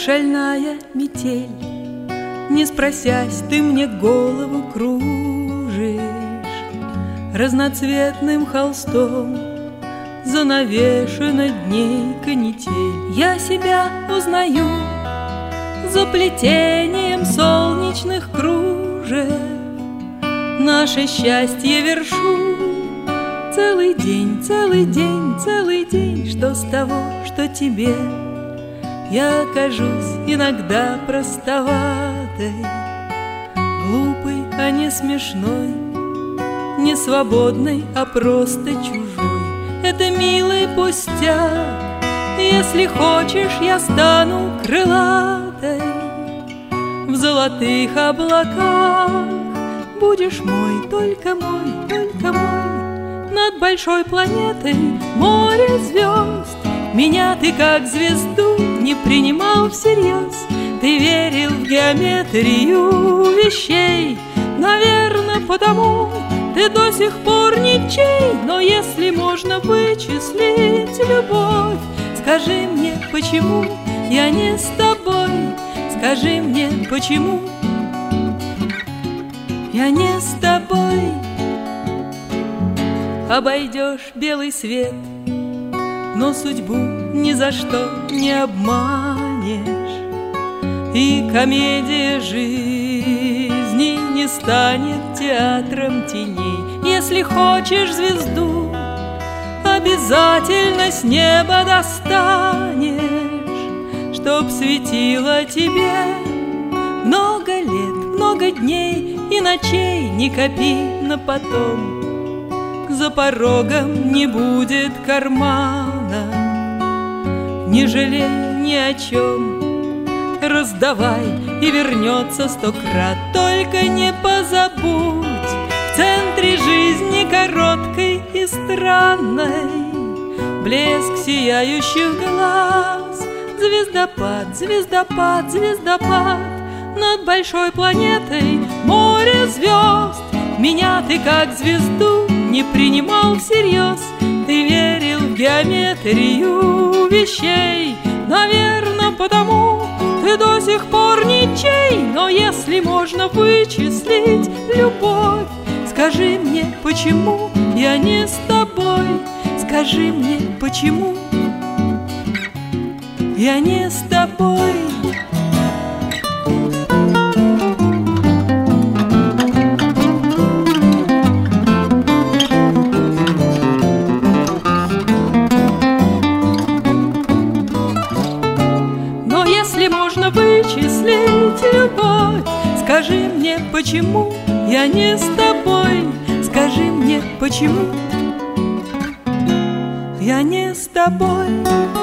шальная метель. Не спросясь, ты мне голову кружишь разноцветным холстом. Занавешена дней канитель. Я себя узнаю за плетением солнечных кружев. Наше счастье вершу целый день, целый день, целый день. Что с того, что тебе я кажусь иногда простоватой, глупой, а не смешной, не свободной, а просто чужой. Это милый пустяк. Если хочешь, я стану крылатой в золотых облаках. Будешь мой, только мой, только мой. Над большой планетой море звезд. Меня ты как звезду не принимал всерьез. Ты верил в геометрию вещей. Наверно, потому ты до сих пор ничей. Но если можно вычислить любовь, скажи мне, почему я не с тобой? Скажи мне, почему я не с тобой? Обойдешь белый свет, но судьбу ни за что не обманешь. И комедия жизни не станет театром теней. Если хочешь звезду, обязательно с неба достанешь, чтоб светило тебе много лет, много дней и ночей. Не копи на потом, за порогом не будет кармана. Не жалей ни о чем, раздавай, и вернется 100 крат. Только не позабудь, в центре жизни короткой и странной блеск сияющих глаз. Звездопад, звездопад, звездопад. Над большой планетой море звезд. Меня ты как звезду не принимал всерьез. Ты верил в геометрию вещей. Наверно, потому ты до сих пор ничей. Но если можно вычислить любовь, скажи мне, почему я не с тобой? Скажи мне, почему я не с тобой? Но если можно вычислить любовь, скажи мне, почему я не с тобой? Скажи мне, почему я не с тобой?